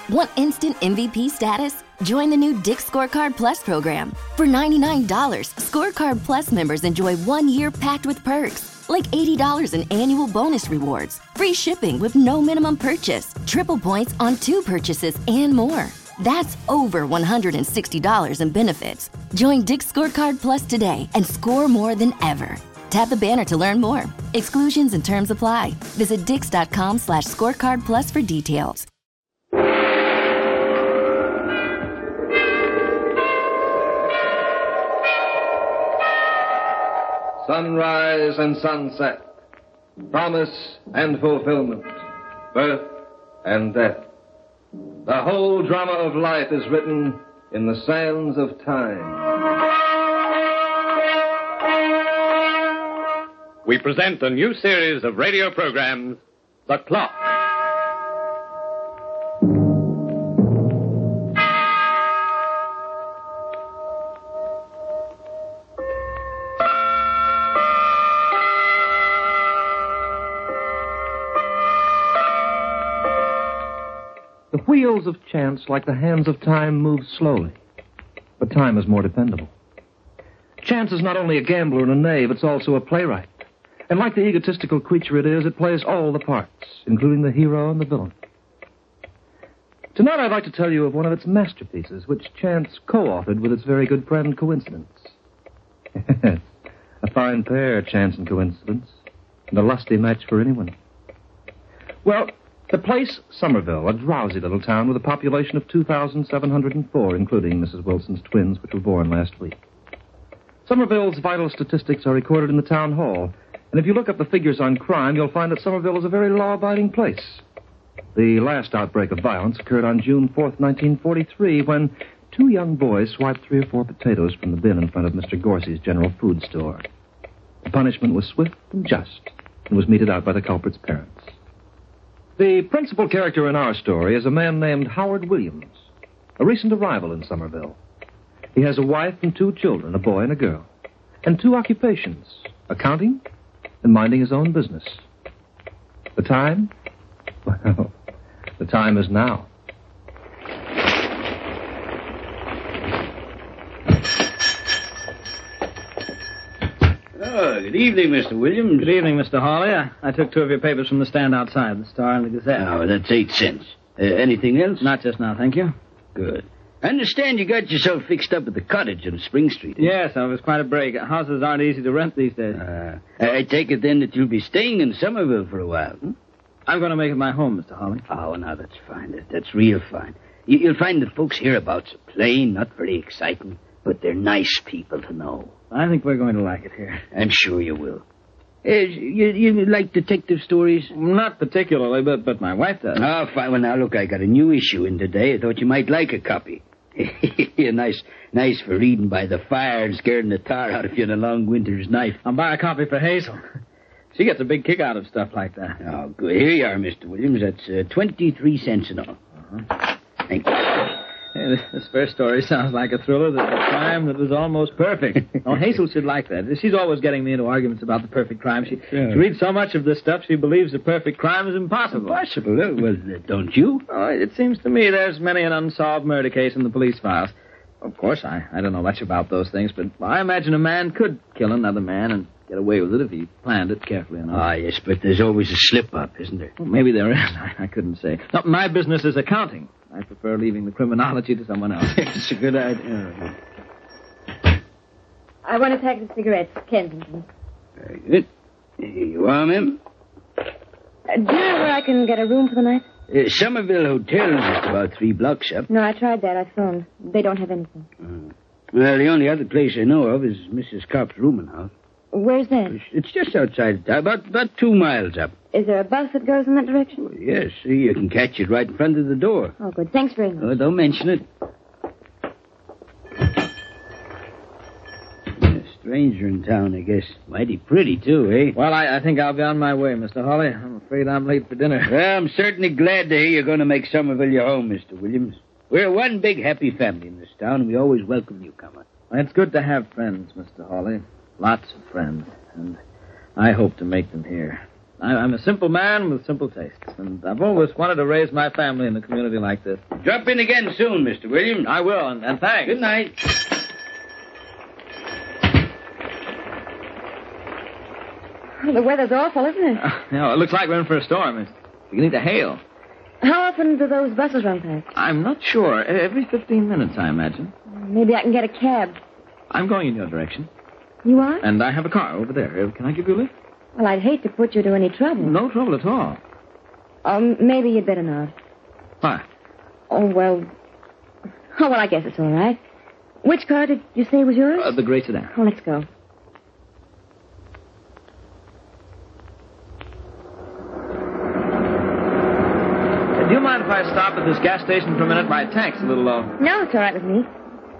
Want instant MVP status? Join the new Dick's Scorecard Plus program. For $99, Scorecard Plus members enjoy 1 year packed with perks, like $80 in annual bonus rewards, free shipping with no minimum purchase, triple points on 2 purchases, and more. That's over $160 in benefits. Join Dick's Scorecard Plus today and score more than ever. Tap the banner to learn more. Exclusions and terms apply. Visit dix.com/scorecard plus for details. Sunrise and sunset, promise and fulfillment, birth and death. The whole drama of life is written in the sands of time. We present a new series of radio programs, The Clock. The wheels of chance, like the hands of time, move slowly. But time is more dependable. Chance is not only a gambler and a knave, it's also a playwright. And like the egotistical creature it is, it plays all the parts, including the hero and the villain. Tonight I'd like to tell you of one of its masterpieces, which Chance co-authored with its very good friend, Coincidence. A fine pair, Chance and Coincidence, and a lusty match for anyone. Well, the place, Somerville, a drowsy little town with a population of 2,704, including Mrs. Wilson's twins, which were born last week. Somerville's vital statistics are recorded in the town hall, and if you look up the figures on crime, you'll find that Somerville is a very law-abiding place. The last outbreak of violence occurred on June 4th, 1943, when 2 young boys swiped 3 or 4 potatoes from the bin in front of Mr. Gorsey's general food store. The punishment was swift and just, and was meted out by the culprit's parents. The principal character in our story is a man named Howard Williams, a recent arrival in Somerville. He has a wife and 2 children, a boy and a girl, and 2 occupations, accounting and minding his own business. The time? Well, the time is now. Oh, good evening, Mr. Williams. Good evening, Mr. Hawley. I took 2 of your papers from the stand outside, the Star and the Gazette. Oh, that's 8 cents. Anything else? Not just now, thank you. Good. I understand you got yourself fixed up at the cottage on Spring Street. Yes, it was quite a break. Houses aren't easy to rent these days. I take it then that you'll be staying in Somerville for a while, hmm? I'm going to make it my home, Mr. Hawley. Oh, now that's fine. That's real fine. You'll find that folks hereabouts are plain, not very exciting, but they're nice people to know. I think we're going to like it here. I'm sure you will. You like detective stories? Not particularly, but my wife does. Oh, fine. Well, now, look, I got a new issue in today. I thought you might like a copy. nice for reading by the fire and scaring the tar out of you on a long winter's night. I'll buy a copy for Hazel. She gets a big kick out of stuff like that. Oh, good. Here you are, Mr. Williams. That's 23 cents in all. Uh-huh. Thank you. Hey, this first story sounds like a thriller that's a crime that was almost perfect. Oh, Hazel should like that. She's always getting me into arguments about the perfect crime. She reads so much of this stuff, she believes the perfect crime is impossible. Impossible? Well, don't you? Oh, it seems to me there's many an unsolved murder case in the police files. Of course, I don't know much about those things, but I imagine a man could kill another man and get away with it if he planned it carefully enough. Ah, yes, but there's always a slip-up, isn't there? Well, maybe there is. I couldn't say. No, my business is accounting. I prefer leaving the criminology to someone else. It's a good idea. I want a pack of cigarettes, Kensington. Very good. Here you are, ma'am. Do you know where I can get a room for the night? Somerville Hotel is just about 3 blocks up. No, I tried that. I phoned. They don't have anything. Well, the only other place I know of is Mrs. Kopp's rooming house. Where's that? It's just outside town, about 2 miles up. Is there a bus that goes in that direction? Well, yes, you can catch it right in front of the door. Oh, good. Thanks very much. Oh, don't mention it. A stranger in town, I guess. Mighty pretty, too, eh? Well, I think I'll be on my way, Mr. Hawley. I'm afraid I'm late for dinner. Well, I'm certainly glad to hear you're going to make Somerville your home, Mr. Williams. We're one big happy family in this town, and we always welcome newcomers. It's good to have friends, Mr. Hawley. Lots of friends. And I hope to make them here. I'm a simple man with simple tastes, and I've always wanted to raise my family in a community like this. Drop in again soon, Mr. Williams. I will, and thanks. Good night. The weather's awful, isn't it? It looks like we're in for a storm. It's beginning to hail. How often do those buses run past? I'm not sure. Every 15 minutes, I imagine. Maybe I can get a cab. I'm going in your direction. You are? And I have a car over there. Can I give you a lift? Well, I'd hate to put you to any trouble. No trouble at all. Maybe you'd better not. Why? Oh, well, I guess it's all right. Which car did you say was yours? The gray sedan. Oh, let's go. Do you mind if I stop at this gas station for a minute? My tank's a little low. No, it's all right with me.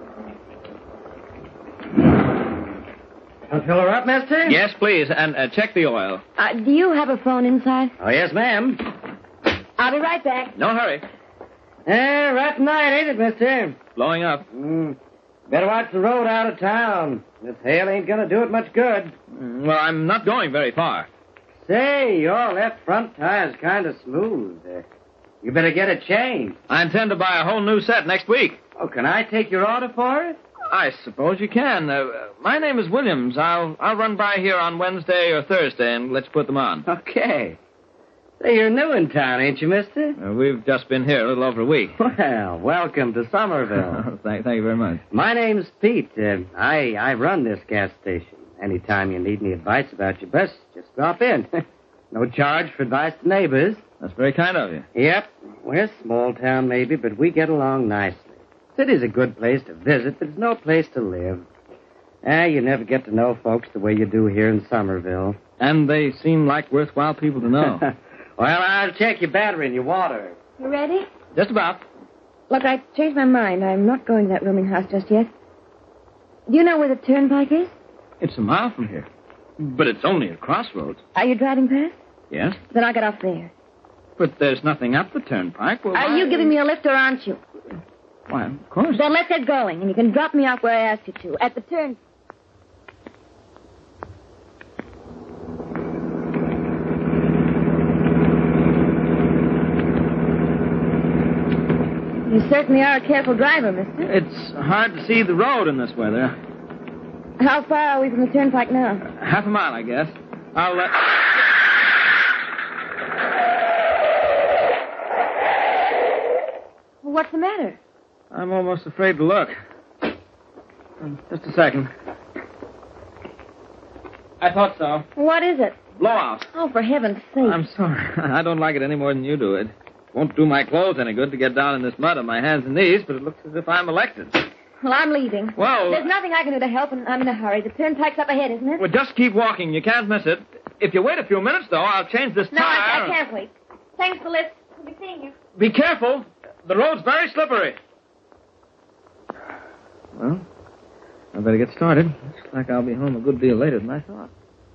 I'll fill her up, mister? Yes, please, and check the oil. Do you have a phone inside? Oh, yes, ma'am. I'll be right back. No hurry. Right tonight, ain't it, mister? Blowing up. Better watch the road out of town. This hail ain't gonna do it much good. Well, I'm not going very far. Say, your left front tire's kind of smooth. You better get it changed. I intend to buy a whole new set next week. Oh, can I take your order for it? I suppose you can. My name is Williams. I'll run by here on Wednesday or Thursday and let you put them on. Okay. Say, you're new in town, ain't you, mister? We've just been here a little over a week. Well, welcome to Somerville. Thank you very much. My name's Pete. I run this gas station. Anytime you need any advice about your bus, just drop in. No charge for advice to neighbors. That's very kind of you. Yep. We're a small town, maybe, but we get along nicely. City's a good place to visit, but it's no place to live. You never get to know folks the way you do here in Somerville. And they seem like worthwhile people to know. Well, I'll check your battery and your water. You ready? Just about. Look, I changed my mind. I'm not going to that rooming house just yet. Do you know where the turnpike is? It's a mile from here. But it's only a crossroads. Are you driving past? Yes? Then I'll get off there. But there's nothing up the turnpike. Well, Are you giving me a lift or aren't you? Why, of course. Then let's get going, and you can drop me off where I asked you to, at the turn. You certainly are a careful driver, mister. It's hard to see the road in this weather. How far are we from the turnpike now? Half a mile, I guess. I'll let... What's the matter? I'm almost afraid to look. Just a second. I thought so. What is it? Blowout. Oh, for heaven's sake. I'm sorry. I don't like it any more than you do. It won't do my clothes any good to get down in this mud on my hands and knees, but it looks as if I'm elected. Well, I'm leaving. Well... There's nothing I can do to help, and I'm in a hurry. The turnpike's up ahead, isn't it? Well, just keep walking. You can't miss it. If you wait a few minutes, though, I'll change this No, tire. I can't wait. Thanks for the lift. We'll be seeing you. Be careful. The road's very slippery. Well, I better get started. Looks like I'll be home a good deal later than I thought.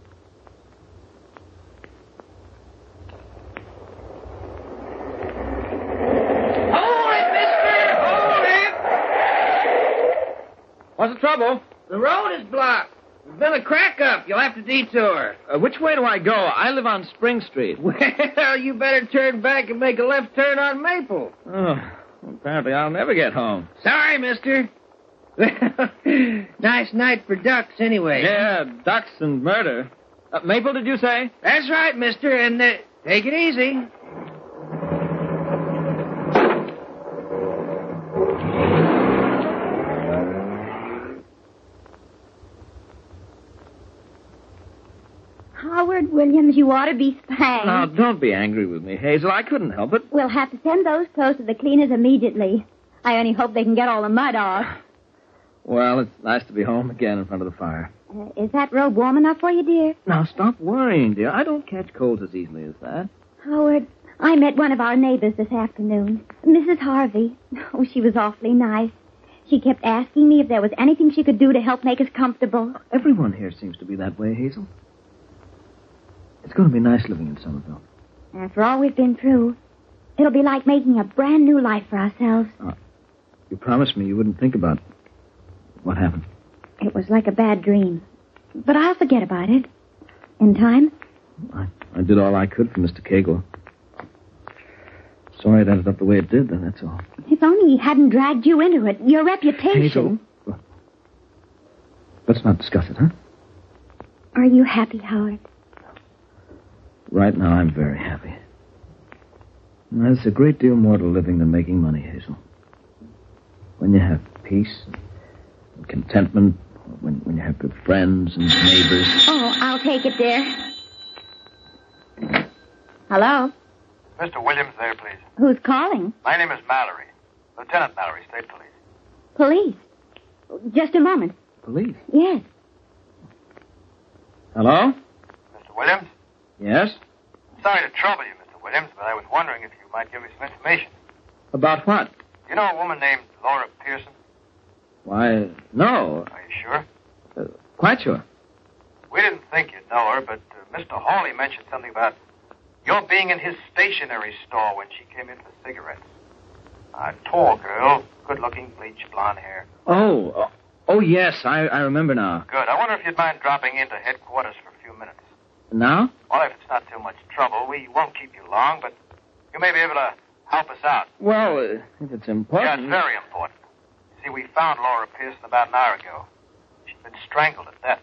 Hold it, mister! Hold it! What's the trouble? The road is blocked. There's been a crack up. You'll have to detour. Which way do I go? I live on Spring Street. Well, you better turn back and make a left turn on Maple. Oh, apparently I'll never get home. Sorry, mister. Nice night for ducks, anyway. Yeah, ducks and murder. Maple, did you say? That's right, mister, and take it easy. Howard Williams, you ought to be spanked. Now, don't be angry with me, Hazel. I couldn't help it. We'll have to send those clothes to the cleaners immediately. I only hope they can get all the mud off. Well, it's nice to be home again in front of the fire. Is that robe warm enough for you, dear? Now, stop worrying, dear. I don't catch colds as easily as that. Howard, I met one of our neighbors this afternoon, Mrs. Harvey. Oh, she was awfully nice. She kept asking me if there was anything she could do to help make us comfortable. Everyone here seems to be that way, Hazel. It's going to be nice living in Somerville. After all we've been through, it'll be like making a brand new life for ourselves. You promised me you wouldn't think about what happened. It was like a bad dream. But I'll forget about it. In time. I did all I could for Mr. Cagle. Sorry it ended up the way it did, that's all. If only he hadn't dragged you into it. Your reputation. Hazel. Let's not discuss it, huh? Are you happy, Howard? Right now, I'm very happy. There's a great deal more to living than making money, Hazel. When you have peace and contentment, when you have good friends and neighbors. Oh, I'll take it, dear. Hello? Mr. Williams there, please. Who's calling? My name is Mallory. Lieutenant Mallory, State Police. Police. Just a moment. Police? Yes. Hello? Mr. Williams? Yes? Sorry to trouble you, Mr. Williams, but I was wondering if you might give me some information. About what? You know a woman named Laura Pearson? Why, no. Are you sure? Quite sure. We didn't think you'd know her, but Mr. Hawley mentioned something about your being in his stationery store when she came in for cigarettes. A tall girl, good-looking, bleached blonde hair. Oh, yes, I remember now. Good. I wonder if you'd mind dropping into headquarters for a few minutes. Now? Well, if it's not too much trouble, we won't keep you long, but you may be able to help us out. Well, if it's important. Yeah, it's very important. See, we found Laura Pearson about an hour ago. She'd been strangled to death.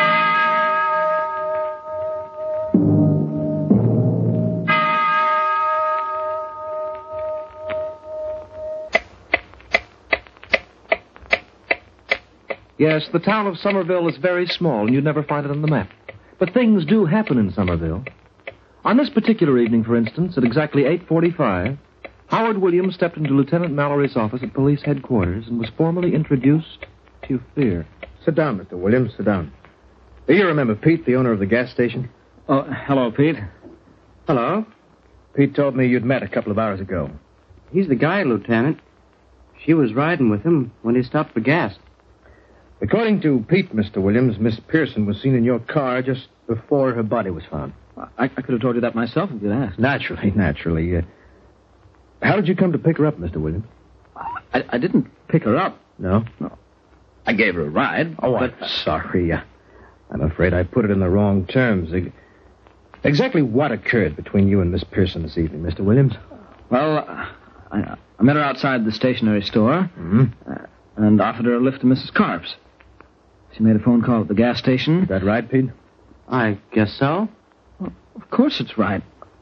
Yes, the town of Somerville is very small, and you'd never find it on the map. But things do happen in Somerville. On this particular evening, for instance, at exactly 8:45, Howard Williams stepped into Lieutenant Mallory's office at police headquarters and was formally introduced to Fear. Sit down, Mr. Williams. Sit down. Do you remember Pete, the owner of the gas station? Oh, hello, Pete. Hello. Pete told me you'd met a couple of hours ago. He's the guy, Lieutenant. She was riding with him when he stopped for gas. According to Pete, Mr. Williams, Miss Pearson was seen in your car just before her body was found. I could have told you that myself if you'd asked. Naturally. How did you come to pick her up, Mr. Williams? I didn't pick her up. No? No. I gave her a ride. Oh, but... I'm sorry. I'm afraid I put it in the wrong terms. Exactly what occurred between you and Miss Pearson this evening, Mr. Williams? Well, I met her outside the stationery store and offered her a lift to Mrs. Carp's. She made a phone call at the gas station. Is that right, Pete? I guess so. Well, of course it's right.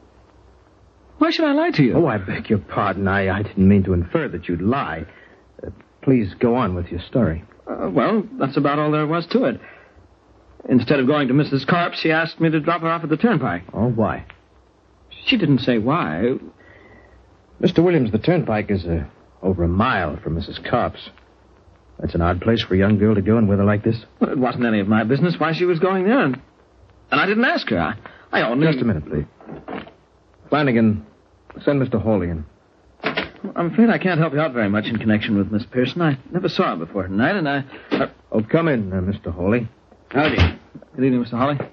Why should I lie to you? Oh, I beg your pardon. I didn't mean to infer that you'd lie. Please go on with your story. Well, that's about all there was to it. Instead of going to Mrs. Carp's, she asked me to drop her off at the turnpike. Oh, why? She didn't say why. Mr. Williams, the turnpike is over a mile from Mrs. Carp's. That's an odd place for a young girl to go in weather like this. Well, it wasn't any of my business why she was going there. And I didn't ask her. I only... Just a minute, please. Flanagan, send Mr. Hawley in. I'm afraid I can't help you out very much in connection with Miss Pearson. I never saw her before tonight, and I... Oh, come in, Mr. Hawley. Howdy. Good evening, Mr. Hawley.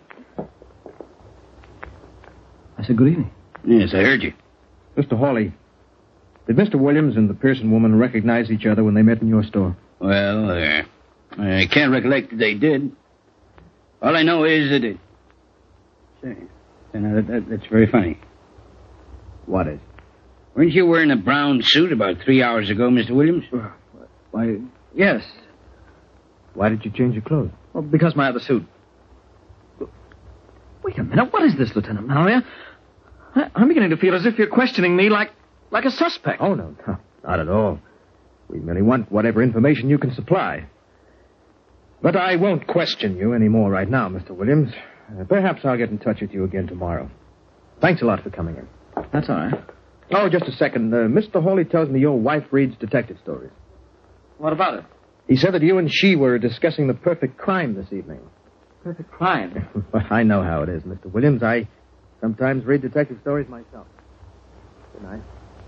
I said good evening. Yes, I heard you. Mr. Hawley, did Mr. Williams and the Pearson woman recognize each other when they met in your store? Well, I can't recollect that they did. All I know is that it... Say, that's very funny. What is? Weren't you wearing a brown suit about 3 hours ago, Mr. Williams? Why, yes. Why did you change your clothes? Well, because my other suit. Wait a minute. What is this, Lieutenant Mallory? I'm beginning to feel as if you're questioning me like a suspect. Oh, no, not at all. We merely want whatever information you can supply. But I won't question you any more right now, Mr. Williams. Perhaps I'll get in touch with you again tomorrow. Thanks a lot for coming in. That's all right. Oh, just a second. Mr. Hawley tells me your wife reads detective stories. What about it? He said that you and she were discussing the perfect crime this evening. Perfect crime? Well, I know how it is, Mr. Williams. I sometimes read detective stories myself. Good night.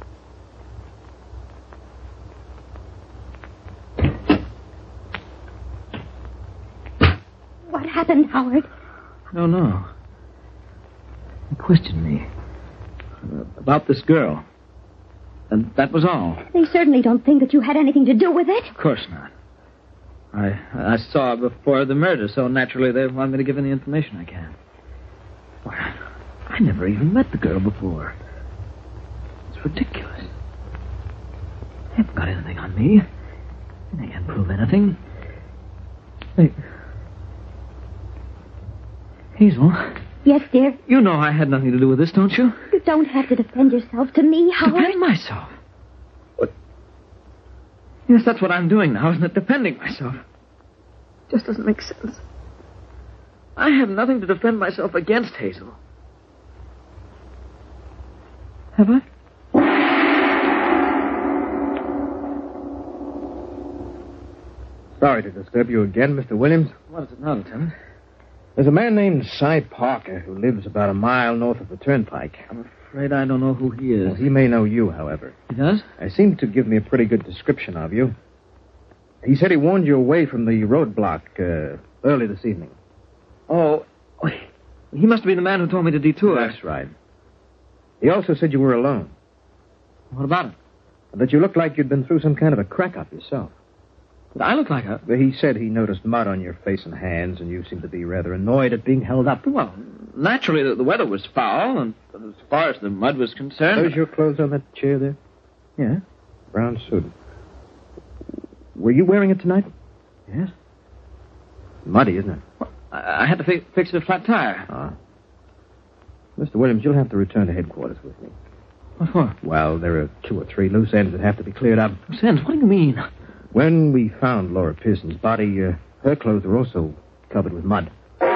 What happened, Howard? I don't know. He questioned me about this girl. And that was all. They certainly don't think that you had anything to do with it. Of course not. I saw her before the murder, so naturally they want me to give any information I can. I never even met the girl before. It's ridiculous. They haven't got anything on me. They can't prove anything. Hey. Hazel. Yes, dear? You know I had nothing to do with this, don't you? You don't have to defend yourself to me, Howard. Defend myself? What? Yes, that's what I'm doing now, isn't it? Defending myself. Just doesn't make sense. I have nothing to defend myself against, Hazel. Have I? Sorry to disturb you again, Mr. Williams. What is it now, Lieutenant? There's a man named Cy Parker who lives about a mile north of the turnpike. I'm afraid I don't know who he is. Well, he may know you, however. He does? He seemed to give me a pretty good description of you. He said he warned you away from the roadblock early this evening. Oh, he must be the man who told me to detour. That's right. He also said you were alone. What about it? That you looked like you'd been through some kind of a crack-up yourself. Did I look like a... He said he noticed mud on your face and hands, and you seemed to be rather annoyed at being held up. Well, naturally, the weather was foul, and as far as the mud was concerned... Those your clothes on that chair there? Yeah. Brown suit. Were you wearing it tonight? Yes. Muddy, isn't it? Well, I had to fix a flat tire. Ah. Mr. Williams, you'll have to return to headquarters with me. What for? Well, there are 2 or 3 loose ends that have to be cleared up. Loose ends? What do you mean? When we found Laura Pearson's body, her clothes were also covered with mud.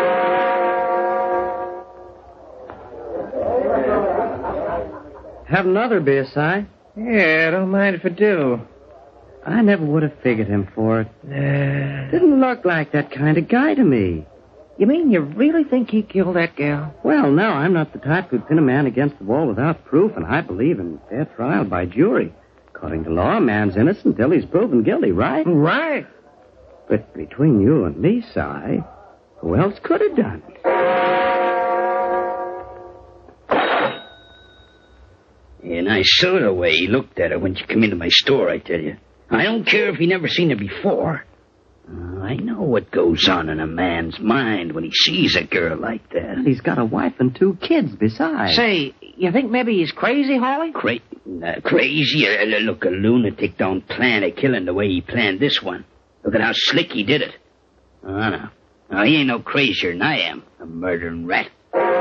Have another beer, Si? Yeah, don't mind if I do. I never would have figured him for it. Didn't look like that kind of guy to me. You mean you really think he killed that gal? Well, no, I'm not the type who'd pin a man against the wall without proof, and I believe in fair trial by jury. According to law, a man's innocent till he's proven guilty, right? Right. But between you and me, Si, who else could have done it? And I saw the way he looked at her when she come into my store, I tell you. I don't care if he never seen her before. I know what goes on in a man's mind when he sees a girl like that. He's got a wife and 2 kids besides. Say, you think maybe he's crazy, Hawley? Crazy? Look, a lunatic don't plan a killing the way he planned this one. Look at how slick he did it. Oh, no. No, he ain't no crazier than I am, a murdering rat.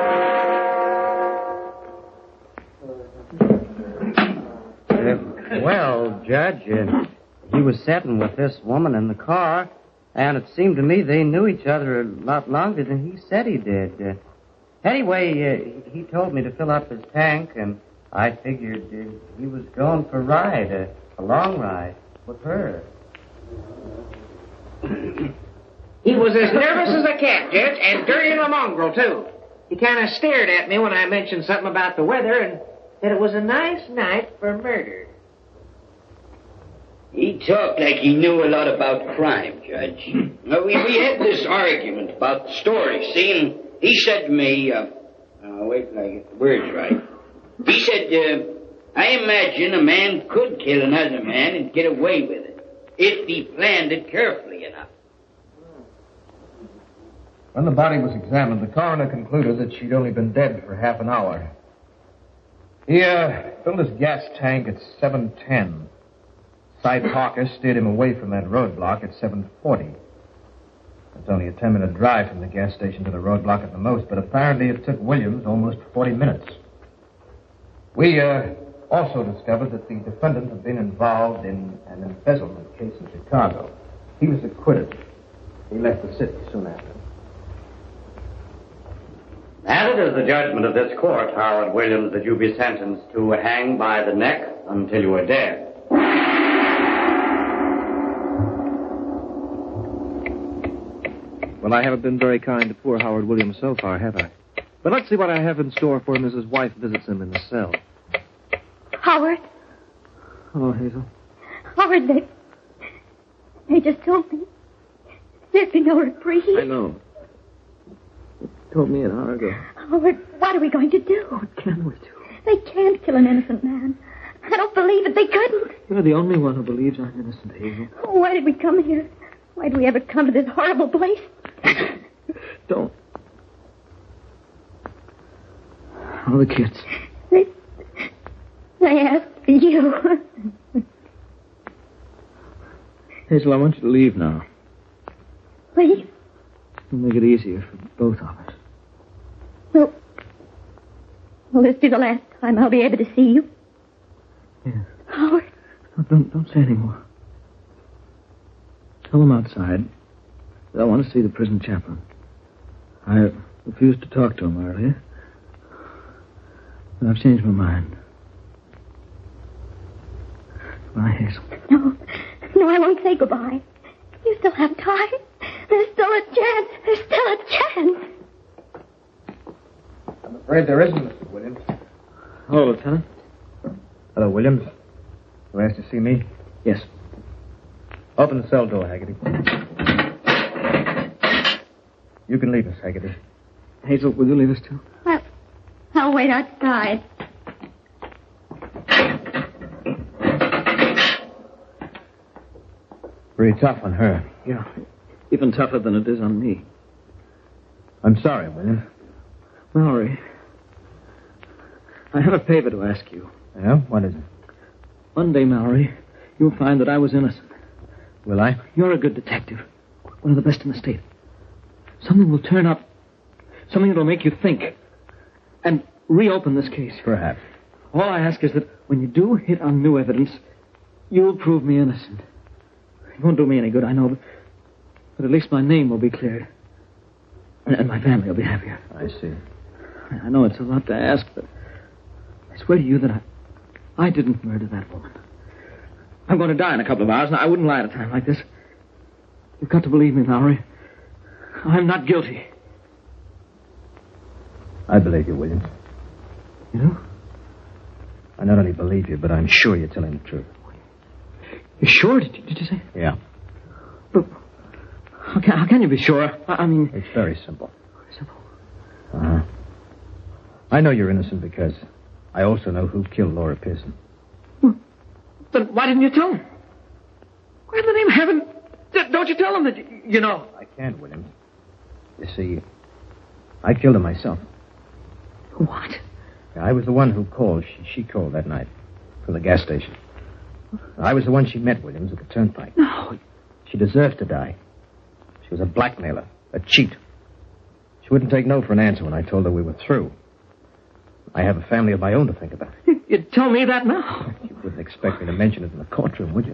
Well, Judge, he was sitting with this woman in the car, and it seemed to me they knew each other a lot longer than he said he did. Anyway, he told me to fill up his tank, and I figured he was going for a ride, a long ride, with her. He was as nervous as a cat, Judge, and dirty as a mongrel, too. He kind of stared at me when I mentioned something about the weather and said it was a nice night for murder. He talked like he knew a lot about crime, Judge. We had this argument about the story, see? And he said to me, wait till I get the words right. He said, I imagine a man could kill another man and get away with it, if he planned it carefully enough. When the body was examined, the coroner concluded that she'd only been dead for half an hour. He filled his gas tank at 7:10. Cy Parker steered him away from that roadblock at 7:40. It's only a 10-minute drive from the gas station to the roadblock at the most, but apparently it took Williams almost 40 minutes. We also discovered that the defendant had been involved in an embezzlement case in Chicago. He was acquitted. He left the city soon after. And it is the judgment of this court, Howard Williams, that you be sentenced to hang by the neck until you are dead. Well, I haven't been very kind to poor Howard Williams so far, have I? But let's see what I have in store for him as his wife visits him in the cell. Howard. Hello, Hazel. Howard, they just told me there'd be no reprieve. I know. They told me an hour ago. Howard, what are we going to do? What can we do? They can't kill an innocent man. I don't believe it. They couldn't. You're the only one who believes I'm innocent, Hazel. Why did we come here? Why did we ever come to this horrible place? Don't. All the kids. They asked for you. Hazel, I want you to leave now. Please? It'll make it easier for both of us. Will this be the last time I'll be able to see you? Yes. Howard? No, don't say any more. Tell them outside that I want to see the prison chaplain. I refused to talk to him earlier, but I've changed my mind. Goodbye, Hazel. No, I won't say goodbye. You still have time. There's still a chance. There's still a chance. I'm afraid there isn't, Mr. Williams. Hello, Lieutenant. Hello, Williams. You asked to see me? Yes. Open the cell door, Haggerty. You can leave us, Haggerty. Hazel, will you leave us too? I'll wait outside. Pretty tough on her. Yeah. Even tougher than it is on me. I'm sorry, Williams. Mallory, I have a favor to ask you. Yeah? What is it? One day, Mallory, you'll find that I was innocent. Will I? You're a good detective. One of the best in the state. Something will turn up. Something that'll make you think. And reopen this case. Perhaps. All I ask is that when you do hit on new evidence, you'll prove me innocent. It won't do me any good, I know, but at least my name will be cleared. And my family will be happier. I see. I know it's a lot to ask, but I swear to you that I didn't murder that woman. I'm going to die in a couple of hours, and I wouldn't lie at a time like this. You've got to believe me, Mallory. I'm not guilty. I believe you, Williams. You do? I not only believe you, but I'm sure you're telling the truth. You're sure? Did you say? Yeah. But how can you be sure? I mean... It's very simple. Simple? Uh-huh. I know you're innocent because I also know who killed Laura Pearson. Well, then why didn't you tell him? Why in the name of heaven don't you tell him that you know? I can't, Williams. You see, I killed her myself. What? I was the one who called. She called that night from the gas station. I was the one she met, Williams, at the turnpike. No. She deserved to die. She was a blackmailer, a cheat. She wouldn't take no for an answer when I told her we were through. I have a family of my own to think about. You'd tell me that now. You wouldn't expect me to mention it in the courtroom, would you?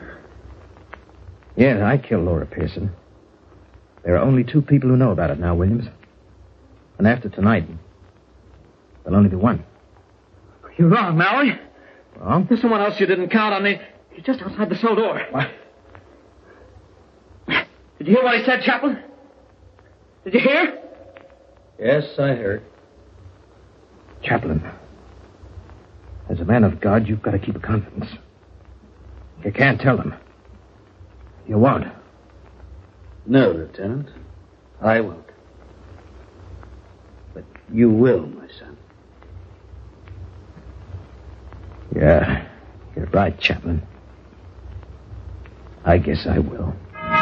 Yeah, I killed Laura Pearson. There are only 2 people who know about it now, Williams. And after tonight, there'll only be one. You're wrong, Mallory. Wrong? There's someone else you didn't count on. He's just outside the cell door. What? Did you hear what he said, Chaplain? Did you hear? Yes, I heard. Chaplain, as a man of God, you've got to keep a confidence. You can't tell them. You won't. No, Lieutenant. I won't. But you will, my son. Yeah, you're right, Chaplain. I guess I will.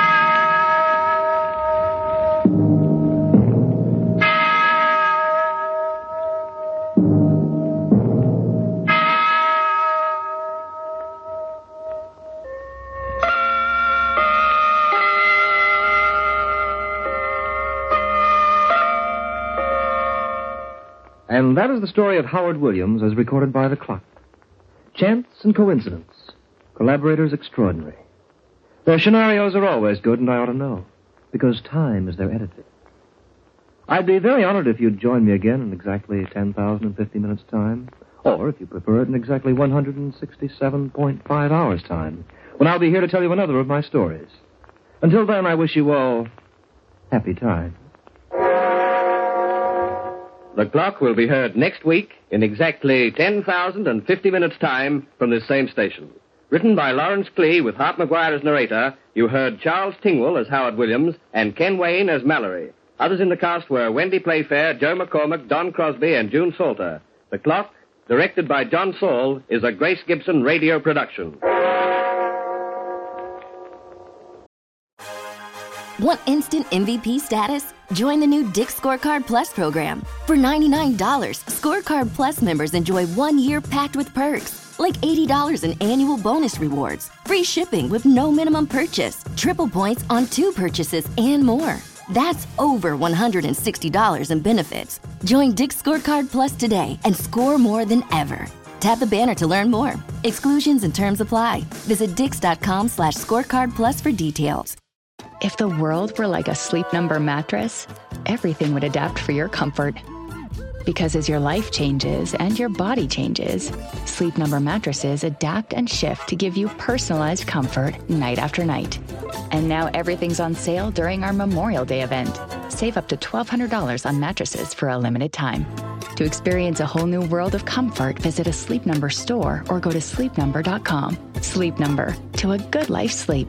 And that is the story of Howard Williams as recorded by the clock. Chance and coincidence. Collaborators extraordinary. Their scenarios are always good, and I ought to know, because time is their editor. I'd be very honored if you'd join me again in exactly 10,050 minutes' time, or, if you prefer it, in exactly 167.5 hours' time, when I'll be here to tell you another of my stories. Until then, I wish you all happy time. The Clock will be heard next week in exactly 10,050 minutes' time from this same station. Written by Lawrence Klee with Hart McGuire as narrator, you heard Charles Tingwell as Howard Williams and Ken Wayne as Mallory. Others in the cast were Wendy Playfair, Joe McCormick, Don Crosby, and June Salter. The Clock, directed by John Saul, is a Grace Gibson radio production. Want instant MVP status? Join the new Dick Scorecard Plus program. For $99, Scorecard Plus members enjoy 1 year packed with perks, like $80 in annual bonus rewards, free shipping with no minimum purchase, triple points on 2 purchases, and more. That's over $160 in benefits. Join Dick Scorecard Plus today and score more than ever. Tap the banner to learn more. Exclusions and terms apply. Visit dix.com/scorecard plus for details. If the world were like a Sleep Number mattress, everything would adapt for your comfort. Because as your life changes and your body changes, Sleep Number mattresses adapt and shift to give you personalized comfort night after night. And now everything's on sale during our Memorial Day event. Save up to $1,200 on mattresses for a limited time. To experience a whole new world of comfort, visit a Sleep Number store or go to sleepnumber.com. Sleep Number, to a good life sleep.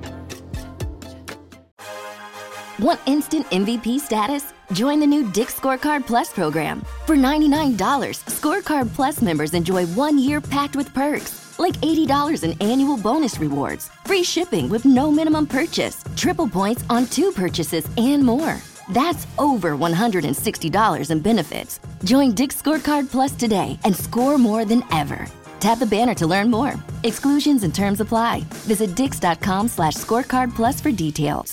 Want instant MVP status? Join the new Dick Scorecard Plus program. For $99, Scorecard Plus members enjoy 1 year packed with perks, like $80 in annual bonus rewards, free shipping with no minimum purchase, triple points on 2 purchases, and more. That's over $160 in benefits. Join Dick Scorecard Plus today and score more than ever. Tap the banner to learn more. Exclusions and terms apply. Visit dix.com/scorecard plus for details.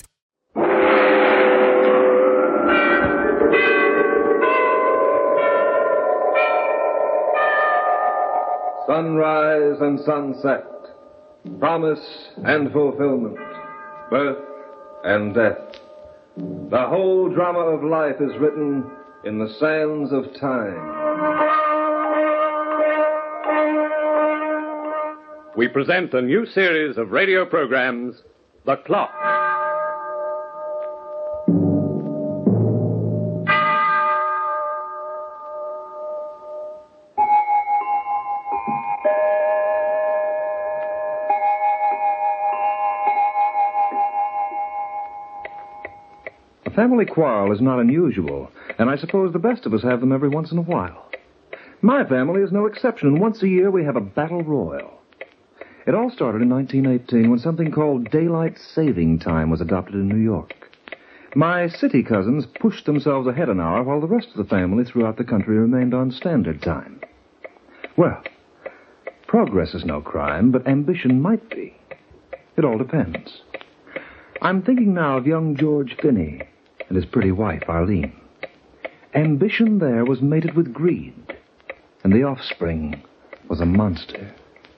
Sunrise and sunset, promise and fulfillment, birth and death. The whole drama of life is written in the sands of time. We present a new series of radio programs, The Clock. Family quarrel is not unusual, and I suppose the best of us have them every once in a while. My family is no exception, and once a year we have a battle royal. It all started in 1918 when something called daylight saving time was adopted in New York. My city cousins pushed themselves ahead an hour while the rest of the family throughout the country remained on standard time. Well, progress is no crime, but ambition might be. It all depends. I'm thinking now of young George Finney and his pretty wife, Arlene. Ambition there was mated with greed, and the offspring was a monster.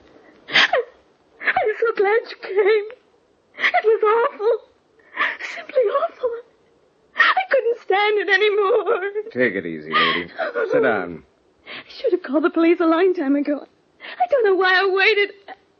I'm so glad you came. It was awful. Simply awful. I couldn't stand it anymore. Take it easy, lady. Sit down. I should have called the police a long time ago. I don't know why I waited.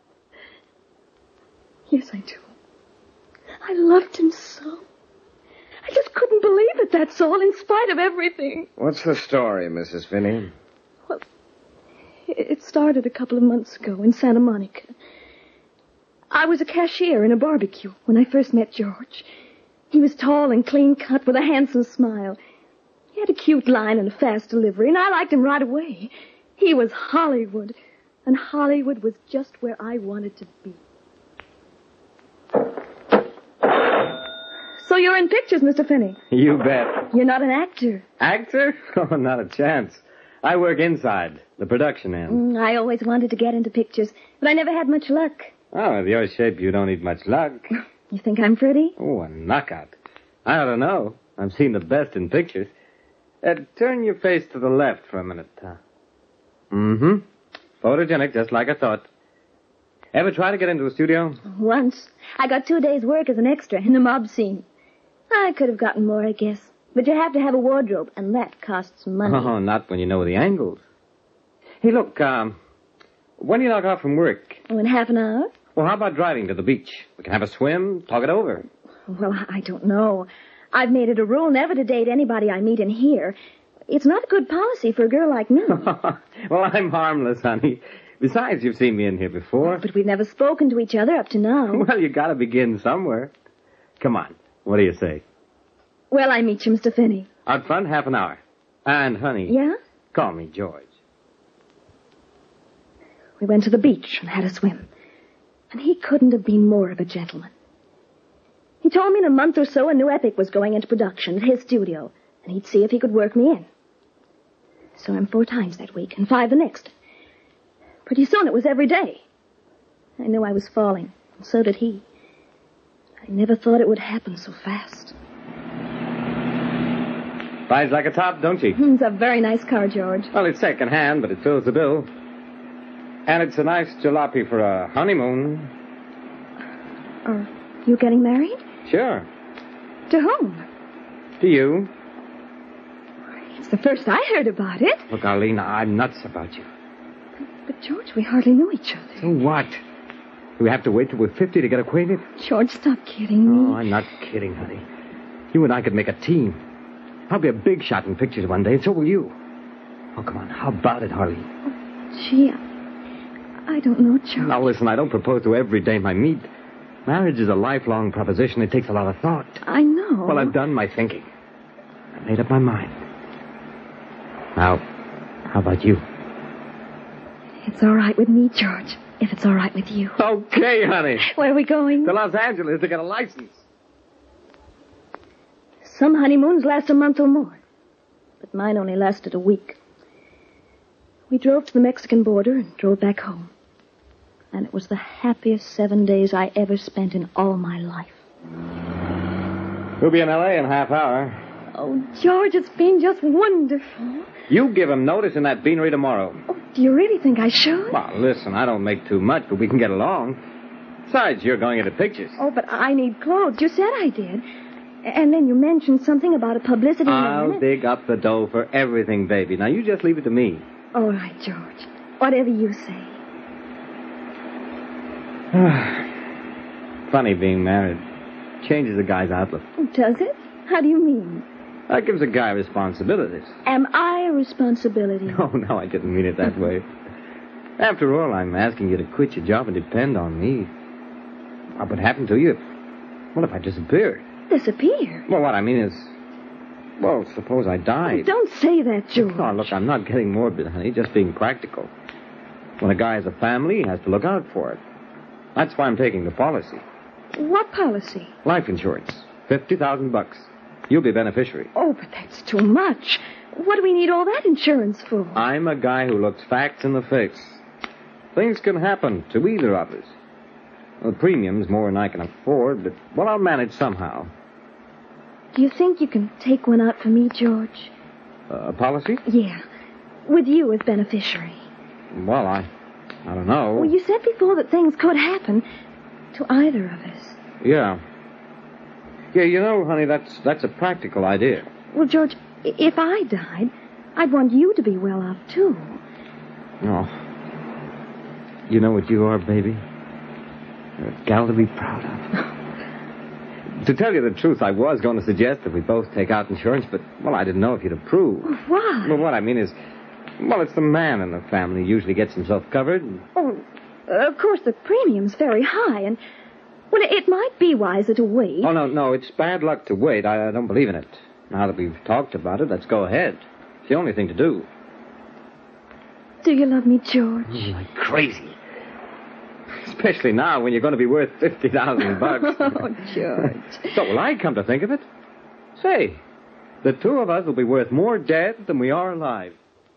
Yes, I do. I loved him so. I just couldn't believe it, that's all, in spite of everything. What's the story, Mrs. Finney? Well, it started a couple of months ago in Santa Monica. I was a cashier in a barbecue when I first met George. He was tall and clean-cut with a handsome smile. He had a cute line and a fast delivery, and I liked him right away. He was Hollywood, and Hollywood was just where I wanted to be. So you're in pictures, Mr. Finney? You bet. You're not an actor. Actor? Oh, not a chance. I work inside, the production end. I always wanted to get into pictures, but I never had much luck. Oh, with your shape, you don't need much luck. You think I'm pretty? Oh, a knockout. I ought to know. I've seen the best in pictures. Turn your face to the left for a minute. Mm-hmm. Photogenic, just like I thought. Ever try to get into a studio? Once. I got 2 days' work as an extra in a mob scene. I could have gotten more, I guess. But you have to have a wardrobe, and that costs money. Oh, not when you know the angles. Hey, look, when do you knock off from work? Oh, in half an hour? Well, how about driving to the beach? We can have a swim, talk it over. Well, I don't know. I've made it a rule never to date anybody I meet in here. It's not good policy for a girl like me. Well, I'm harmless, honey. Besides, you've seen me in here before. But we've never spoken to each other up to now. Well, you gotta begin somewhere. Come on. What do you say? Well, I meet you, Mr. Finney. Out front, half an hour. And, honey... Yeah? Call me George. We went to the beach and had a swim. And he couldn't have been more of a gentleman. He He told me in a month or so a new epic was going into production at his studio, and he'd see if he could work me in. Saw him 4 times that week, and 5 the next. Pretty soon it was every day. I knew I was falling, and so did he. I never thought it would happen so fast. Rides like a top, don't she? It's a very nice car, George. Well, it's second-hand, but it fills the bill. And it's a nice jalopy for a honeymoon. Are you getting married? Sure. To whom? To you. It's the first I heard about it. Look, Arlene, I'm nuts about you. But, George, we hardly knew each other. So what? Do we have to wait till we're 50 to get acquainted? George, stop kidding me. Oh, I'm not kidding, honey. You and I could make a team. I'll be a big shot in pictures one day, and so will you. Oh, come on. How about it, Harley? Oh, gee, I don't know, George. Now, listen, I don't propose to every dame I meet. Marriage is a lifelong proposition. It takes a lot of thought. I know. Well, I've done my thinking. I made up my mind. Now, how about you? It's all right with me, George, if it's all right with you. Okay, honey. Where are we going? To Los Angeles to get a license. Some honeymoons last a month or more, but mine only lasted a week. We drove to the Mexican border and drove back home. And it was the happiest 7 days I ever spent in all my life. We'll be in L.A. in a half hour. Oh, George, it's been just wonderful. You give him notice in that beanery tomorrow. Oh, do you really think I should? Well, listen, I don't make too much, but we can get along. Besides, you're going into pictures. Oh, but I need clothes. You said I did. And then you mentioned something about a publicity... I'll dig up the dough for everything, baby. Now, you just leave it to me. All right, George. Whatever you say. Funny being married. Changes a guy's outlook. Does it? How do you mean? That gives a guy responsibilities. Am I a responsibility? Oh, no, I didn't mean it that way. After all, I'm asking you to quit your job and depend on me. What would happen to you? What if I disappeared? Disappear? Well, what I mean is... Well, suppose I died. Oh, don't say that, George. Oh, look, I'm not getting morbid, honey. Just being practical. When a guy has a family, he has to look out for it. That's why I'm taking the policy. What policy? Life insurance. $50,000. You'll be beneficiary. Oh, but that's too much. What do we need all that insurance for? I'm a guy who looks facts in the face. Things can happen to either of us. The premium's more than I can afford, but, well, I'll manage somehow. Do you think you can take one out for me, George? A policy? Yeah. With you as beneficiary. Well, I don't know. Well, you said before that things could happen to either of us. Yeah. Yeah, you know, honey, that's a practical idea. Well, George, if I died, I'd want you to be well off, too. Oh. You know what you are, baby? You're a gal to be proud of. To tell you the truth, I was going to suggest that we both take out insurance, but, well, I didn't know if you'd approve. Why? Well, what I mean is, well, it's the man in the family who usually gets himself covered. Oh, of course, the premium's very high, and, well, it might be wiser to wait. Oh, no, it's bad luck to wait. I don't believe in it. Now that we've talked about it, let's go ahead. It's the only thing to do. Do you love me, George? Like crazy. Especially now when you're going to be worth $50,000. Oh, George. So will I come to think of it? Say, the two of us will be worth more dead than we are alive.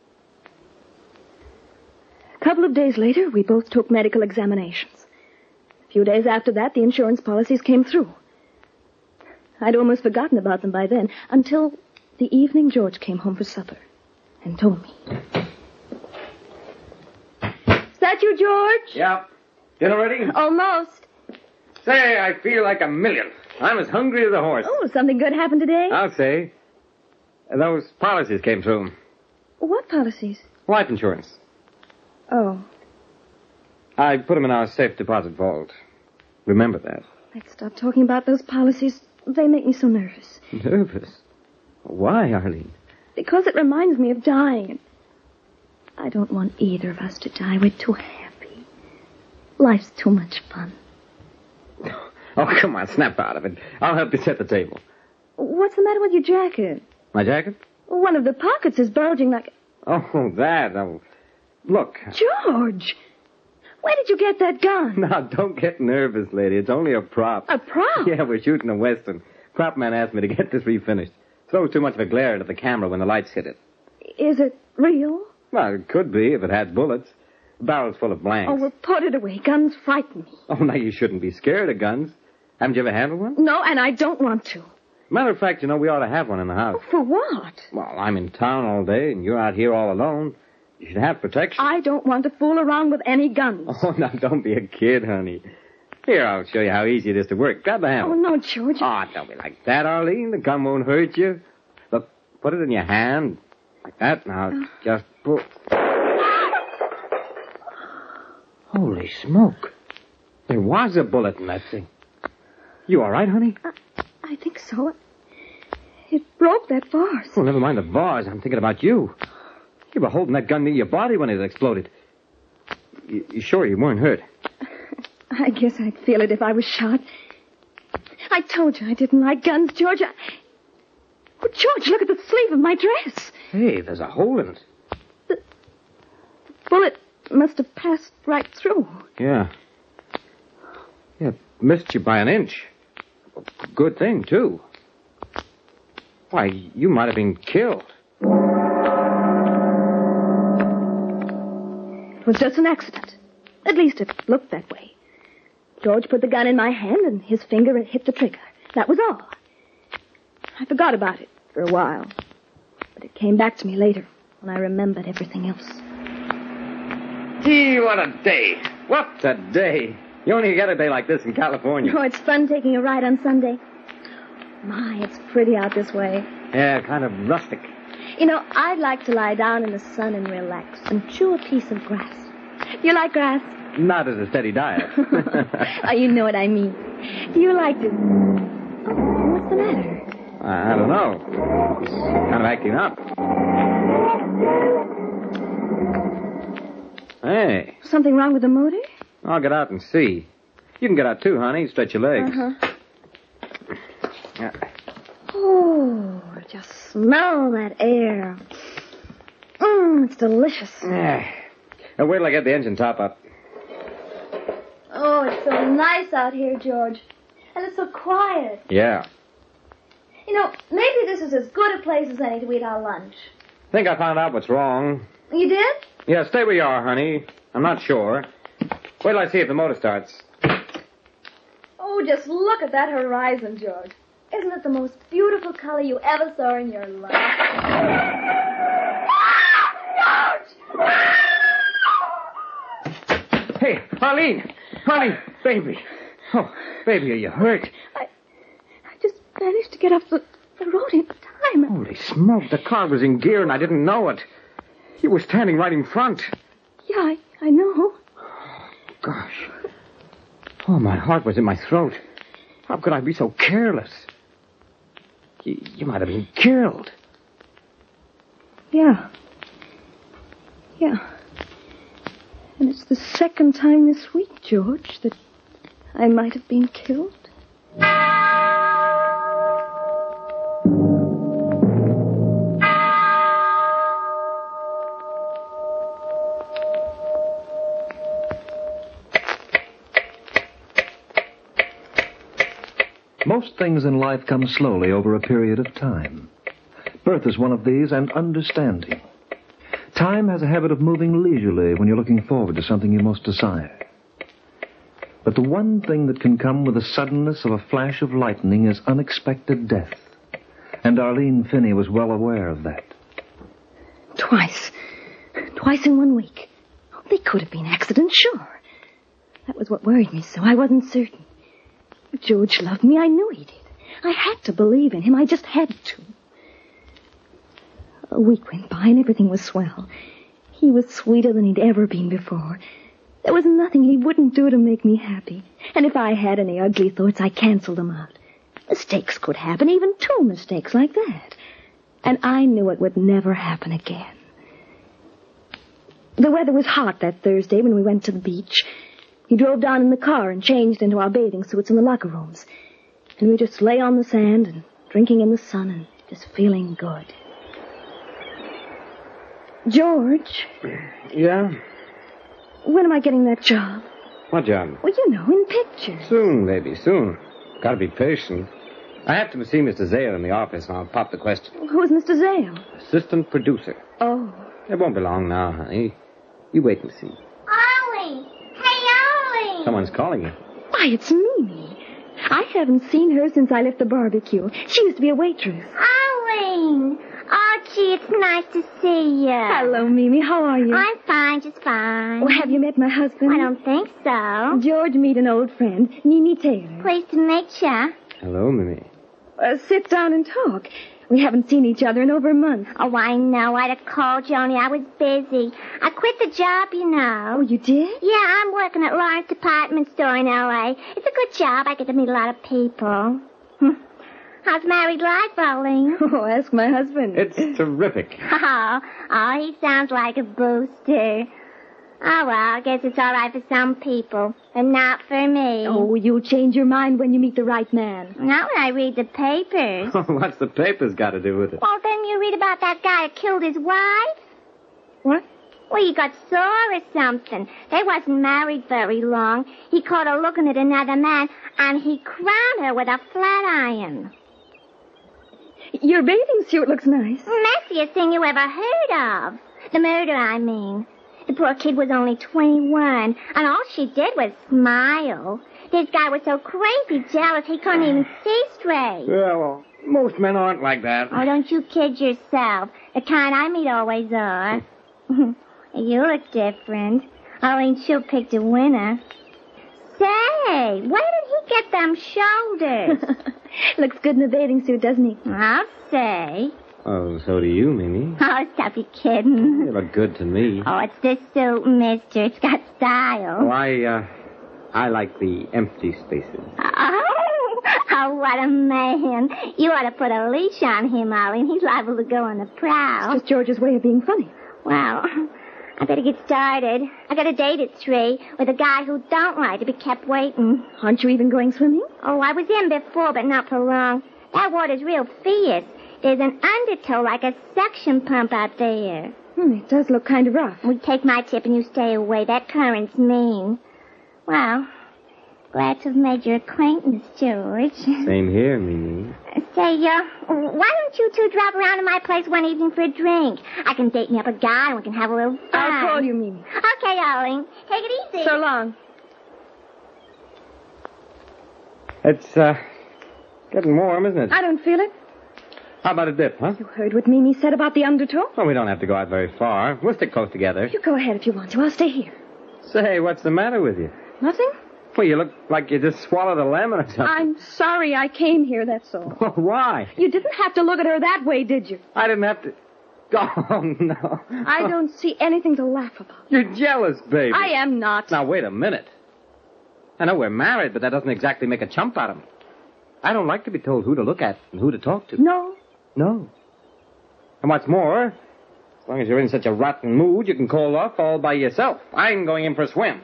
A couple of days later, we both took medical examinations. A few days after that, the insurance policies came through. I'd almost forgotten about them by then, until the evening George came home for supper and told me. Is that you, George? Yeah. Dinner ready? Almost. Say, I feel like a million. I'm as hungry as a horse. Oh, something good happened today? I'll say. Those policies came through. What policies? Life insurance. Oh. I put them in our safe deposit vault. Remember that. Let's stop talking about those policies. They make me so nervous. Nervous? Why, Arlene? Because it reminds me of dying. I don't want either of us to die. We're too happy. Life's too much fun. Oh, come on, snap out of it. I'll help you set the table. What's the matter with your jacket? My jacket? One of the pockets is bulging like... Oh, that. Oh. Look. George! Where did you get that gun? Now, don't get nervous, lady. It's only a prop. A prop? Yeah, we're shooting a Western. Prop man asked me to get this refinished. Throws too much of a glare into the camera when the lights hit it. Is it real? Well, it could be if it had bullets. The barrel's full of blanks. Oh, well, put it away. Guns frighten me. Oh, now you shouldn't be scared of guns. Haven't you ever handled one? No, and I don't want to. Matter of fact, we ought to have one in the house. For what? Well, I'm in town all day, and you're out here all alone. You should have protection. I don't want to fool around with any guns. Oh, now, don't be a kid, honey. Here, I'll show you how easy it is to work. Grab the handle. Oh, no, George. Oh, don't be like that, Arlene. The gun won't hurt you. Look, put it in your hand. Like that. Now, just pull. Holy smoke. There was a bullet in that thing. You all right, honey? I think so. It broke that vase. Well, never mind the vase. I'm thinking about you. You were holding that gun near your body when it exploded. You sure you weren't hurt? I guess I'd feel it if I was shot. I told you I didn't like guns, George. Oh, George, look at the sleeve of my dress. Hey, there's a hole in it. The bullet must have passed right through. Yeah. Yeah, missed you by an inch. Good thing, too. Why, you might have been killed. It was just an accident. At least it looked that way. George put the gun in my hand and his finger hit the trigger. That was all. I forgot about it for a while. But it came back to me later when I remembered everything else. Gee, what a day. What a day. You only get a day like this in California. Oh, it's fun taking a ride on Sunday. My, it's pretty out this way. Yeah, kind of rustic. You know, I'd like to lie down in the sun and relax and chew a piece of grass. You like grass? Not as a steady diet. Oh, you know what I mean. Do you like to... Oh, what's the matter? I don't know. It's kind of acting up. Hey. Something wrong with the motor? I'll get out and see. You can get out too, honey. Stretch your legs. Uh-huh. Yeah. Oh, just smell that air. It's delicious. Yeah. Now, wait till I get the engine top up. Oh, it's so nice out here, George. And it's so quiet. Yeah. You know, maybe this is as good a place as any to eat our lunch. Think I found out what's wrong. You did? Yeah, stay where you are, honey. I'm not sure. Wait till I see if the motor starts. Oh, just look at that horizon, George. Isn't it the most beautiful color you ever saw in your life? George! Hey, Arlene! Honey, baby. Oh, baby, are you hurt? I just managed to get off the road in time. Holy smoke, the car was in gear and I didn't know it. You were standing right in front. Yeah, I know. Gosh. Oh, my heart was in my throat. How could I be so careless? You might have been killed. Yeah. Yeah. And it's the second time this week, George, that I might have been killed. Most things in life come slowly over a period of time. Birth is one of these, and understanding. Time has a habit of moving leisurely when you're looking forward to something you most desire. But the one thing that can come with the suddenness of a flash of lightning is unexpected death. And Arlene Finney was well aware of that. Twice in 1 week. They could have been accidents, sure. That was what worried me so. I wasn't certain. George loved me. I knew he did. I had to believe in him. I just had to. A week went by and everything was swell. He was sweeter than he'd ever been before. There was nothing he wouldn't do to make me happy. And if I had any ugly thoughts, I canceled them out. Mistakes could happen, even 2 mistakes like that. And I knew it would never happen again. The weather was hot that Thursday when we went to the beach. He drove down in the car and changed into our bathing suits in the locker rooms. And we just lay on the sand and drinking in the sun and just feeling good. George? Yeah? when am I getting that job? What job? Well, you know, in pictures. Soon, baby, soon. Gotta be patient. I have to see Mr. Zale in the office, and I'll pop the question. Who's Mr. Zale? Assistant producer. Oh. It won't be long now, honey. You wait and see. Ollie! Hey, Ollie! Someone's calling you. Why, it's Mimi. I haven't seen her since I left the barbecue. She used to be a waitress. Arlene! Oh, gee, it's nice to see you. Hello, Mimi. How are you? I'm fine, just fine. Well, have you met my husband? I don't think so. George, meet an old friend, Mimi Taylor. Pleased to meet you. Hello, Mimi. Sit down and talk. We haven't seen each other in over a month. Oh, I know. I'd have called you, only I was busy. I quit the job, you know. Oh, you did? Yeah, I'm working at Lawrence Department Store in L.A. It's a good job. I get to meet a lot of people. How's married life, Ollie? Oh, ask my husband. It's terrific. Oh, he sounds like a booster. Oh, well, I guess it's all right for some people, but not for me. Oh, you'll change your mind when you meet the right man. Not when I read the papers. What's the papers got to do with it? Well, then you read about that guy who killed his wife. What? Well, he got sore or something. They wasn't married very long. He caught her looking at another man, and he crowned her with a flat iron. Your bathing suit looks nice. Messiest thing you ever heard of. The murder, I mean. The poor kid was only 21, and all she did was smile. This guy was so crazy jealous he couldn't even see straight. Yeah, well, most men aren't like that. Oh, don't you kid yourself. The kind I meet always are. You look different. Only she'll pick the winner. Say, where did he get them shoulders? Looks good in a bathing suit, doesn't he? I'll say. Oh, so do you, Mimi. Oh, stop your kidding. You look good to me. Oh, it's this suit, mister. It's got style. Oh, I like the empty spaces. Oh, what a man. You ought to put a leash on him, Ollie, and he's liable to go on the prowl. It's just George's way of being funny. Well, I better get started. I got a date at 3 with a guy who don't like to be kept waiting. Aren't you even going swimming? Oh, I was in before, but not for long. That water's real fierce. There's an undertow like a suction pump out there. It does look kind of rough. We take my tip and you stay away. That current's mean. Well, glad to have made your acquaintance, George. Same here, Mimi. Say, why don't you two drop around to my place one evening for a drink? I can date me up a guy and we can have a little fun. I'll call you, Mimi. Okay, Ollie. Take it easy. So long. It's, getting warm, isn't it? I don't feel it. How about a dip, huh? You heard what Mimi said about the undertow? Well, we don't have to go out very far. We'll stick close together. You go ahead if you want to. I'll stay here. Say, what's the matter with you? Nothing? Well, you look like you just swallowed a lemon or something. I'm sorry I came here, that's all. Why? You didn't have to look at her that way, did you? I didn't have to... Oh, no. I don't see anything to laugh about. You're jealous, baby. I am not. Now, wait a minute. I know we're married, but that doesn't exactly make a chump out of me. I don't like to be told who to look at and who to talk to. No. No. And what's more, as long as you're in such a rotten mood, you can call off all by yourself. I'm going in for a swim.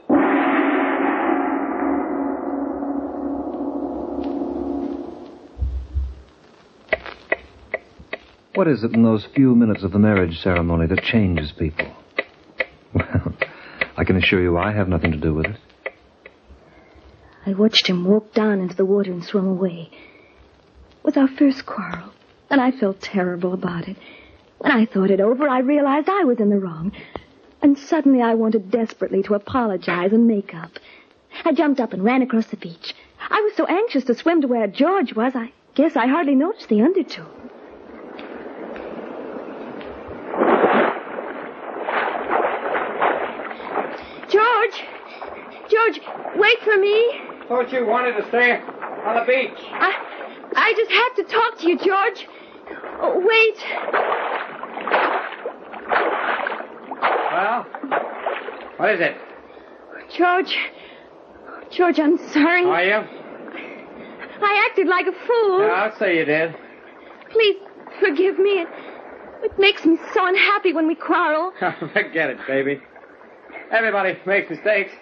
What is it in those few minutes of the marriage ceremony that changes people? Well, I can assure you I have nothing to do with it. I watched him walk down into the water and swim away. It was our first quarrel, and I felt terrible about it. When I thought it over, I realized I was in the wrong. And suddenly I wanted desperately to apologize and make up. I jumped up and ran across the beach. I was so anxious to swim to where George was, I guess I hardly noticed the undertow. George, wait for me. Thought you wanted to stay on the beach. I just have to talk to you, George. Oh, wait. Well, what is it? George, I'm sorry. Are you? I acted like a fool. Yeah, I'll say you did. Please forgive me. It makes me so unhappy when we quarrel. Forget it, baby. Everybody makes mistakes.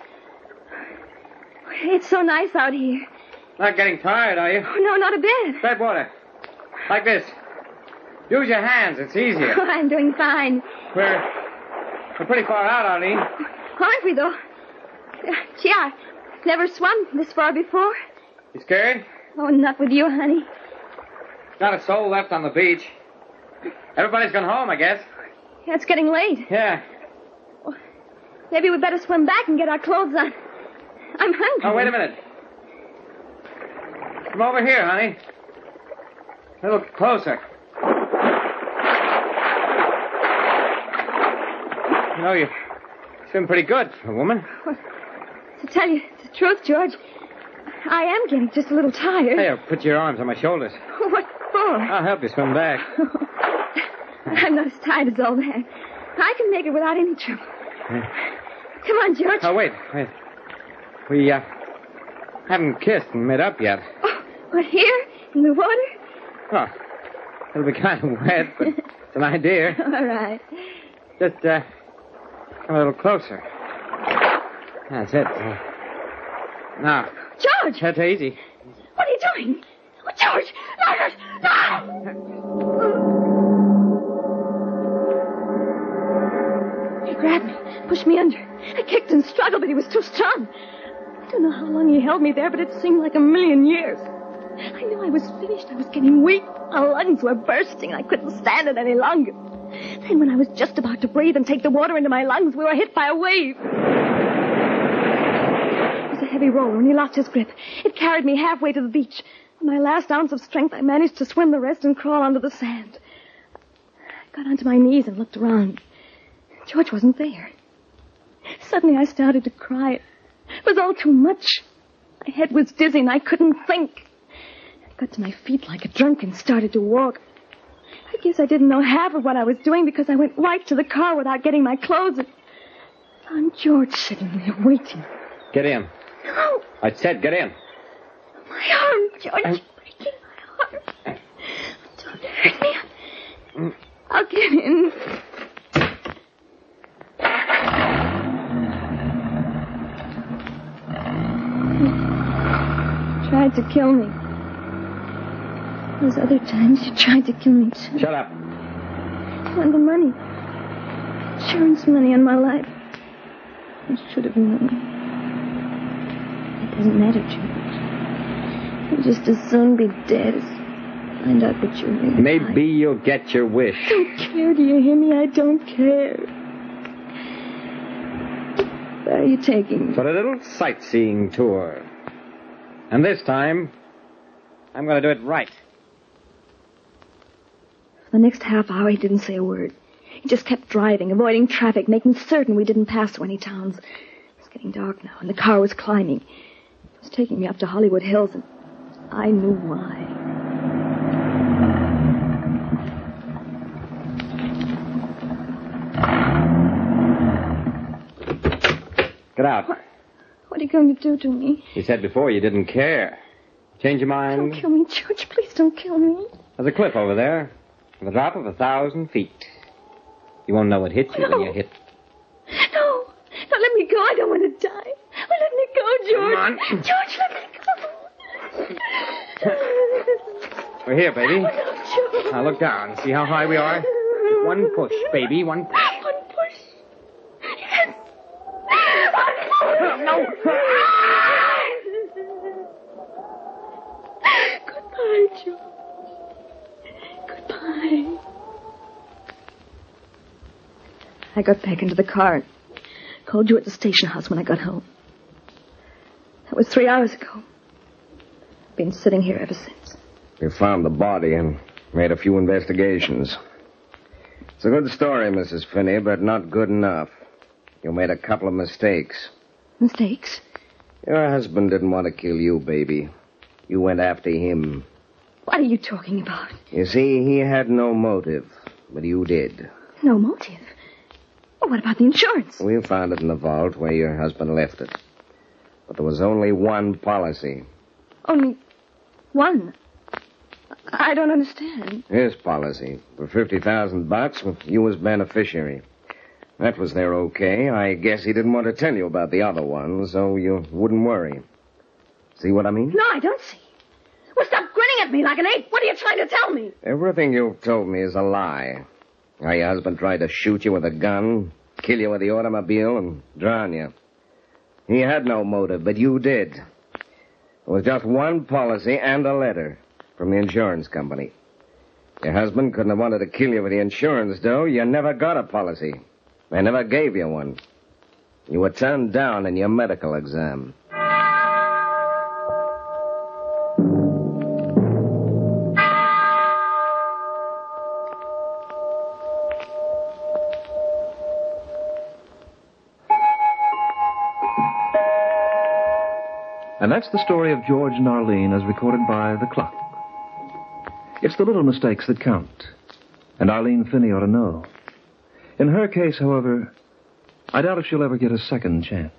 It's so nice out here. Not getting tired, are you? Oh, no, not a bit. Tread water. Like this. Use your hands. It's easier. Oh, I'm doing fine. We're pretty far out, Arlene. Aren't we, though? Gee, I never swum this far before. You scared? Oh, not with you, honey. Not a soul left on the beach. Everybody's gone home, I guess. Yeah, it's getting late. Yeah. Well, maybe we'd better swim back and get our clothes on. I'm hungry. Oh, wait a minute. Come over here, honey. A little closer. You know, you swim pretty good for a woman. Well, to tell you the truth, George, I am getting just a little tired. Hey, put your arms on my shoulders. What for? I'll help you swim back. I'm not as tired as all that. I can make it without any trouble. Come on, George. Oh, wait. We, haven't kissed and made up yet. Oh, what, here? In the water? Oh, it'll be kind of wet, but it's an idea. All right. Just, come a little closer. That's it. Now. George! That's easy. What are you doing? Oh, George! No! He grabbed me, pushed me under. I kicked and struggled, but he was too strong. I don't know how long he held me there, but it seemed like a million years. I knew I was finished. I was getting weak. My lungs were bursting. I couldn't stand it any longer. Then when I was just about to breathe and take the water into my lungs, we were hit by a wave. It was a heavy roller, and he lost his grip. It carried me halfway to the beach. On my last ounce of strength, I managed to swim the rest and crawl onto the sand. I got onto my knees and looked around. George wasn't there. Suddenly I started to cry. It was all too much. My head was dizzy and I couldn't think. I got to my feet like a drunk and started to walk. I guess I didn't know half of what I was doing because I went right to the car without getting my clothes and found George sitting there waiting. Get in. No. I said get in. My arm, George. You're breaking my arm. Don't hurt me. I'll get in. Tried to kill me. Those other times you tried to kill me too. Shut up. I wanted the money. Insurance money on my life. I should have known. It doesn't matter, George. I'd just as soon be dead as find out what you're really Maybe like. you'll get your wish. I don't care, do you hear me? I don't care. Where are you taking me? For a little sightseeing tour. And this time, I'm going to do it right. For the next half hour, he didn't say a word. He just kept driving, avoiding traffic, making certain we didn't pass through any towns. It was getting dark now, and the car was climbing. It was taking me up to Hollywood Hills, and I knew why. Get out. What are you going to do to me? You said before you didn't care. Change your mind? Don't kill me, George. Please don't kill me. There's a cliff over there. With a drop of 1,000 feet. You won't know what hit you when you hit. No. No, let me go. I don't want to die. Oh, let me go, George. Come on. George, let me go. We're here, baby. Oh, no, George. Now look down. See how high we are? Just one push, baby. One push. One push. Yes. No. Goodbye, George. Goodbye. I got back into the car and called you at the station house when I got home. That was 3 hours ago. I've been sitting here ever since. We found the body and made a few investigations. It's a good story, Mrs. Finney, but not good enough. You made a couple of mistakes. Mistakes? Your husband didn't want to kill you, baby. You went after him. What are you talking about? You see, he had no motive, but you did. No motive? Well, what about the insurance? We found it in the vault where your husband left it. But there was only one policy. Only one? I don't understand. His policy. For $50,000 with you as beneficiary. That was there okay. I guess he didn't want to tell you about the other one, so you wouldn't worry. See what I mean? No, I don't see. Well, stop grinning at me like an ape. What are you trying to tell me? Everything you've told me is a lie. How your husband tried to shoot you with a gun, kill you with the automobile and drown you. He had no motive, but you did. It was just one policy and a letter from the insurance company. Your husband couldn't have wanted to kill you with the insurance, though. You never got a policy. They never gave you one. You were turned down in your medical exam. And that's the story of George and Arlene as recorded by The Clock. It's the little mistakes that count. And Arlene Finney ought to know. In her case, however, I doubt if she'll ever get a second chance.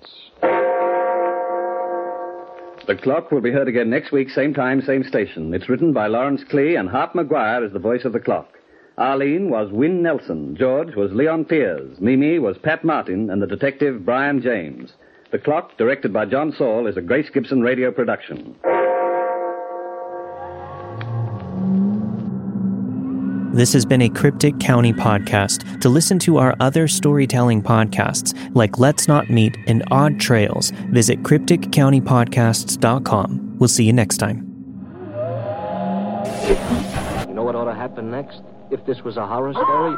The Clock will be heard again next week, same time, same station. It's written by Lawrence Klee, and Hart McGuire is the voice of the Clock. Arlene was Wynne Nelson. George was Leon Piers. Mimi was Pat Martin, and the detective Brian James. The Clock, directed by John Saul, is a Grace Gibson radio production. This has been a Cryptic County podcast. To listen to our other storytelling podcasts, like Let's Not Meet and Odd Trails, visit crypticcountypodcasts.com. We'll see you next time. You know what ought to happen next? If this was a horror story?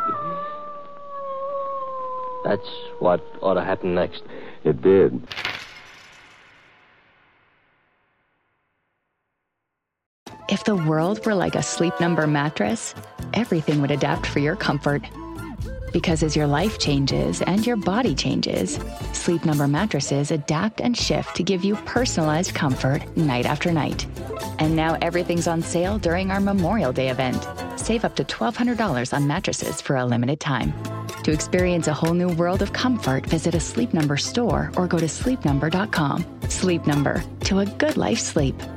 That's what ought to happen next. It did. If the world were like a Sleep Number mattress, everything would adapt for your comfort. Because as your life changes and your body changes, Sleep Number mattresses adapt and shift to give you personalized comfort night after night. And now everything's on sale during our Memorial Day event. Save up to $1,200 on mattresses for a limited time. To experience a whole new world of comfort, visit a Sleep Number store or go to sleepnumber.com. Sleep Number, to a good life sleep.